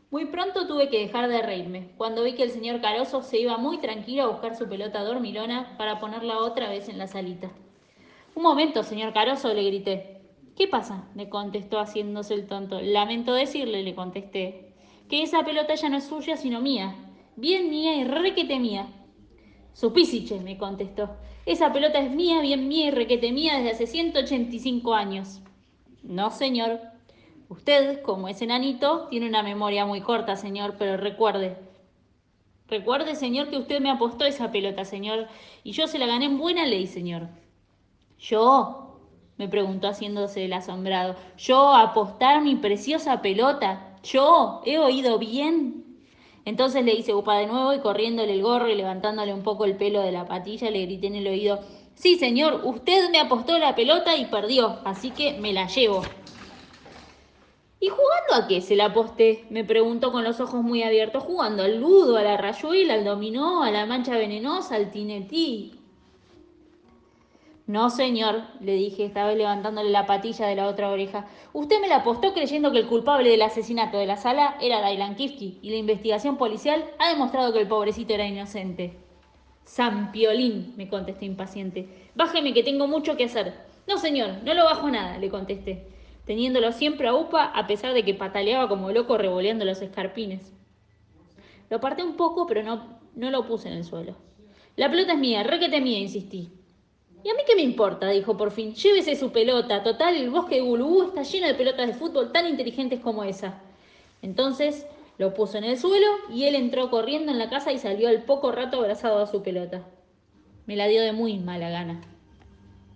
Muy pronto tuve que dejar de reírme, cuando vi que el señor Caroso se iba muy tranquilo a buscar su pelota dormilona para ponerla otra vez en la salita. Un momento, señor Caroso, le grité. ¿Qué pasa? Me contestó haciéndose el tonto. Lamento decirle, le contesté, que esa pelota ya no es suya, sino mía. Bien mía y requete mía. Supísiche, me contestó. Esa pelota es mía, bien mía y requete mía desde hace 185 años. No, señor. Usted, como es enanito, tiene una memoria muy corta, señor, pero recuerde, señor, que usted me apostó esa pelota, señor, y yo se la gané en buena ley, señor. ¿Yo? Me preguntó haciéndose el asombrado. ¿Yo apostar mi preciosa pelota? ¿Yo? ¿He oído bien? Entonces le hice upa de nuevo y corriéndole el gorro y levantándole un poco el pelo de la patilla le grité en el oído. Sí, señor, usted me apostó la pelota y perdió, así que me la llevo. ¿Y jugando a qué se la aposté? Me preguntó con los ojos muy abiertos. Jugando al ludo, a la rayuela, al dominó, a la mancha venenosa, al tinetí. No, señor, le dije, esta vez levantándole la patilla de la otra oreja. Usted me la apostó creyendo que el culpable del asesinato de la sala era Dailan Kifki y la investigación policial ha demostrado que el pobrecito era inocente. San Piolín, me contesté impaciente. Bájeme que tengo mucho que hacer. No, señor, no lo bajo nada, le contesté, teniéndolo siempre a upa a pesar de que pataleaba como loco revoleando los escarpines. Lo aparté un poco, pero no lo puse en el suelo. La pelota es mía, requete mía, insistí. ¿Y a mí qué me importa? Dijo por fin. Llévese su pelota. Total, el bosque de Gulubú está lleno de pelotas de fútbol tan inteligentes como esa. Entonces lo puso en el suelo y él entró corriendo en la casa y salió al poco rato abrazado a su pelota. Me la dio de muy mala gana.